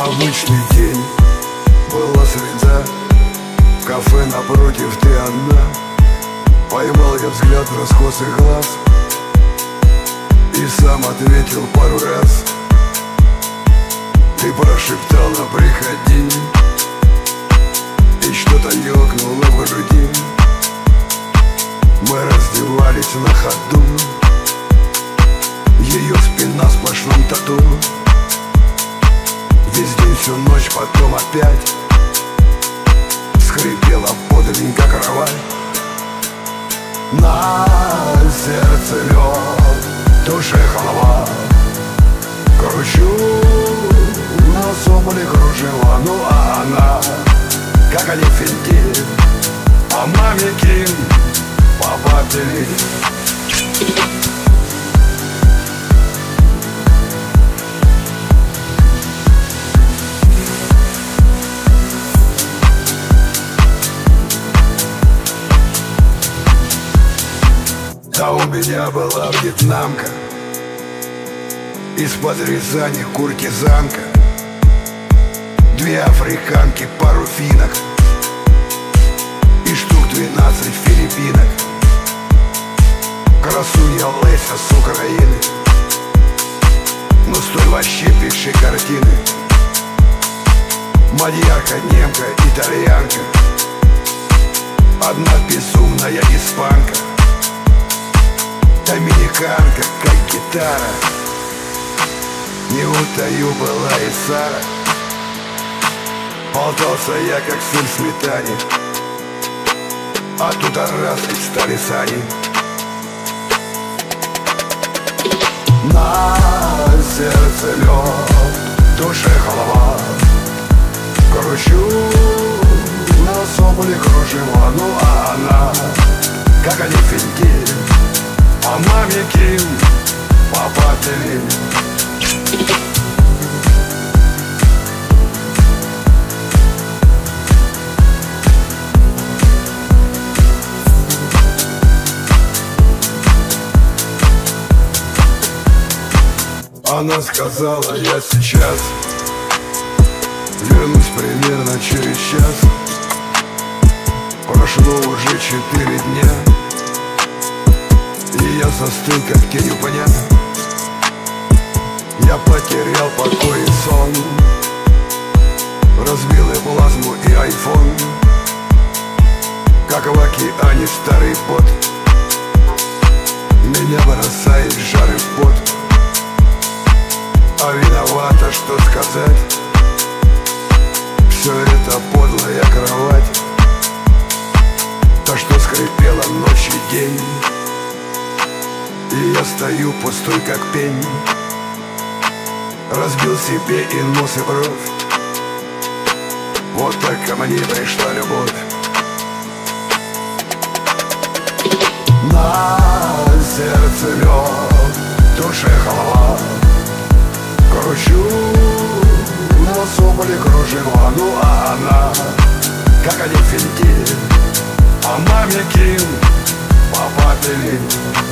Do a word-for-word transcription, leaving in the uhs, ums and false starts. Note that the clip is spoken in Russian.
Обычный день, была среда, в кафе напротив ты одна. Поймал я взгляд в раскосый глаз и сам ответил пару раз. Ты прошептала приходи, и что-то ёкнуло в груди. Мы раздевались на ходу, ее спина в сплошном тату. Весь день, всю ночь, потом опять скрипела подаленька кровать. На сердце лед, душе халва. Кручу на соболе кружева. Ну а она, как они финтит, по маме Ким, по папе Ли. Да у меня была вьетнамка, из-под Рязани куртизанка, две африканки, пару финок и штук двенадцать филиппинок. Красунья Леся с Украины, ну стой, вообще пиши картины. Мадьярка, немка, итальянка, одна безумная испанка, доминиканка, как гитара. Не утаю, была и Сара. Болтался я, как сыр в сметане, а тут раз и стали сани. На сердце лед, душе халва. Кручу на соболе кружева. Ну а она, как они финтит, по маме Ким, по папе Ли. Она сказала, я сейчас вернусь примерно через час. Прошло уже четыре дня, и я застыл, как тень у пня. Я потерял покой и сон, разбил и плазму, и айфон, как в океане старый пот. Меня бросает в жар и в пот. А виновата, что сказать, все это подлая кровать, то, что скрипела ночь и день. И я стою пустой, как пень, разбил себе и нос, и бровь. Вот так ко мне пришла любовь. На сердце лед, душе халва. Кручу на соболе кружева. Ну а она, как они финтит, по маме Ким, по папе Ли.